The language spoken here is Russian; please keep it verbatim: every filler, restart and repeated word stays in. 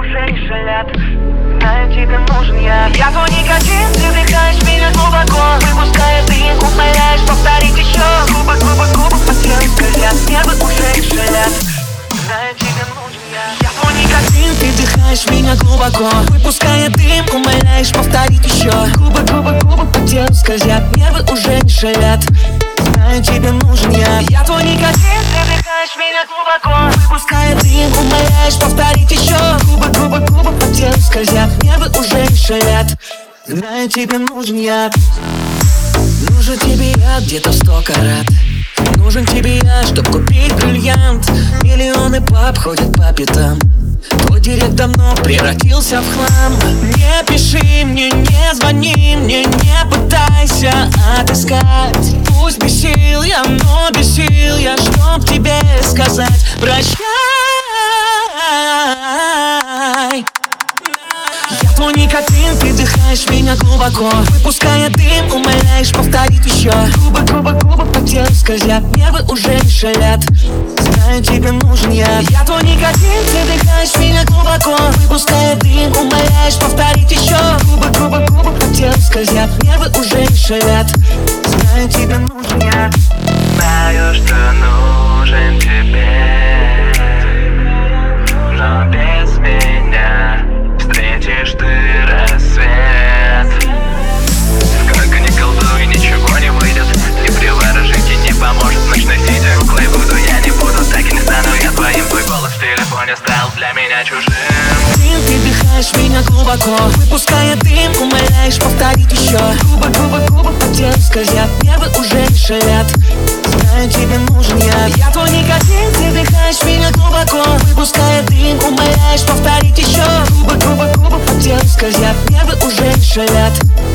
уже не шалят. Знаю, тебе нужен я. Я твой никотин, ты вдыхаешь меня глубоко, выпуская дым, умоляешь повторить еще. Кубок, кубок, кубок, по телу скользят, нервы уже не шалят. Знаю, тебе нужен я. Я твой никотин, ты вдыхаешь меня глубоко, выпуская дым, умоляешь повторить еще. Кубок, кубок, кубок, по телу скользят, нервы уже не шалят. Знаю, тебе нужен я. Я твой никотин, ты вдыхаешь меня глубоко, выпуская дым, умоляешь повторить еще. Кубок, кубок, кубок, по телу скользят, нервы уже не шалят. Знаю, тебе нужен я. Нужен тебе я где-то в сто карат. Нужен тебе я, чтоб купить бриллиант. Миллионы пап ходят по пятам. Твой директ давно превратился в хлам. Не пиши мне, не звони мне, не пытайся отыскать. Пусть без сил я, но без сил я, чтоб тебе сказать прощай. Я твой никотин, ты вдыхаешь меня глубоко, выпуская дым, умоляешь повторить еще. Кубок, кубок, кубок, по телу скользят, нервы уже не шалят. Знаю, тебе нужен я. Я твой никотин, ты вдыхаешь меня глубоко, выпуская дым, умоляешь повторить еще. Кубок, кубок, кубок, по телу скользят, нервы уже не шалят. Знаю, тебе нужен я. Знаю, что нужен тебе, но без меня встретишь ты рассвет. Сколько ни колдуй, ничего не выйдет. Ни приворожить и не поможет ночной сидя. Куклой буду, я не буду, так и не стану я твоим. Твой голос в телефоне стал для меня чужим. Ты вдыхаешь меня глубоко, выпуская дым, умоляешь повторить еще. Кубок, кубок, кубок, по телу скользят, нервы уже не шалят. Знаю, тебе нужен я. Я твой никотин, ты вдыхаешь меня глубоко, выпуская дым, умоляешь повторить еще. Кубок, кубок, кубок, по телу скользят, нервы уже не шалят.